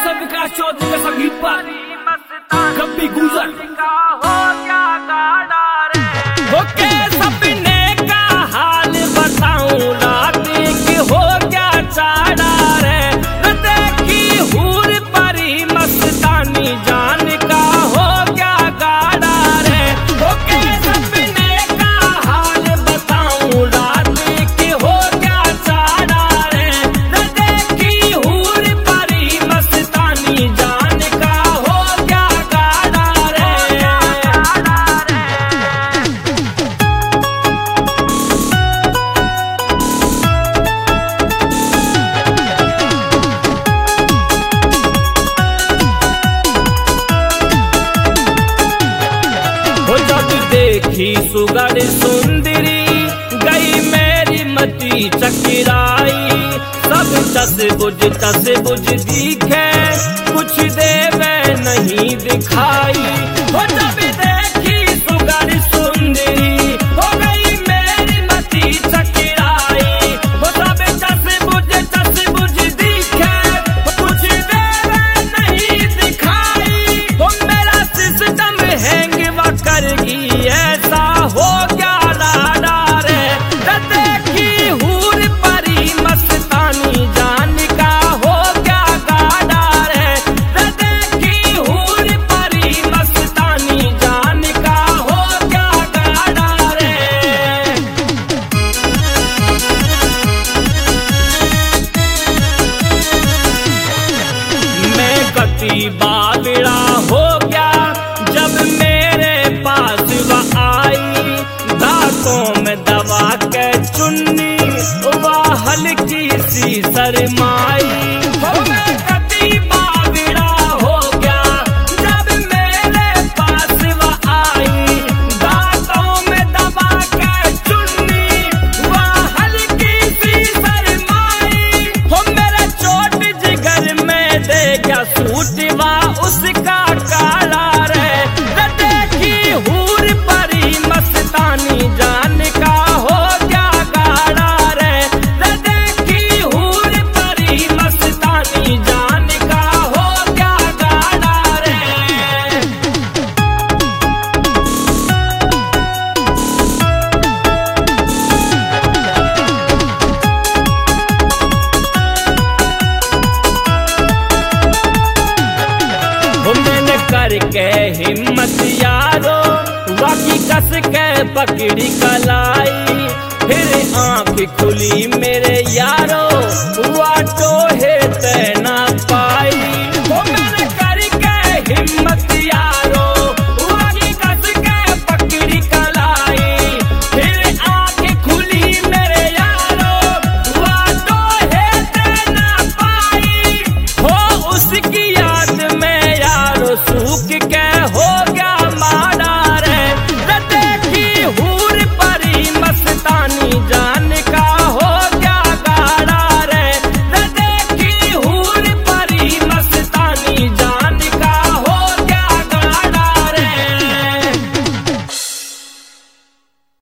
Professor विकास चौधरी के संगीत पर कभी गुजर ओके सपने का हाल बताऊं रात की हो क्या चाड़ा रे देखी हूर परी मस्तानी जान का हो क्या गाड़ा रे ओके सपने का हाल बताऊं रात की हो क्या चाड़ा रे देखी हूर परी मस्तानी जान का हो क्या गाड़ा रे। जब देखी सुगड़ सुंदरी गई मेरी मती चकिराई सब तस बुझ दिखे कुछ देवे नहीं दिखाई हो जब देखी सुगड़ सुंदरी हो गई मेरी मती चकिराई हो सब तस बुझ दिखे कुछ देवे नहीं दिखाई हो मेरा सिस्टम हैंग करगी ऐसा हो गया लाडा रे देखी हूर परी मस्तानी जान का हो क्या गाड़ा रे देखी हूर परी मस्तानी जान का हो क्या गाड़ा रे। मैं कति बावड़ा हो गया जब मेरे पास वह आई दांतों में दबा के चुन्नी वह हल्की सी शर्माई मैं कति बावड़ा हो गया जब मेरे पास वह आई दांतों में दबा के चुन्नी वह हल्की सी शर्माई हो मेरा चोट जिगर में दे गया सूटवा उसका काला रे देखी हूर परी मस्तानी जान का हो क्या गाड़ा रे देखी हूर परी मस्तानी जान का हो क्या गाड़ा रे। मैंने करके हिम्मत यारो बाकी कस के पकड़ी कलाई फिर आंख खुली मेरे यारो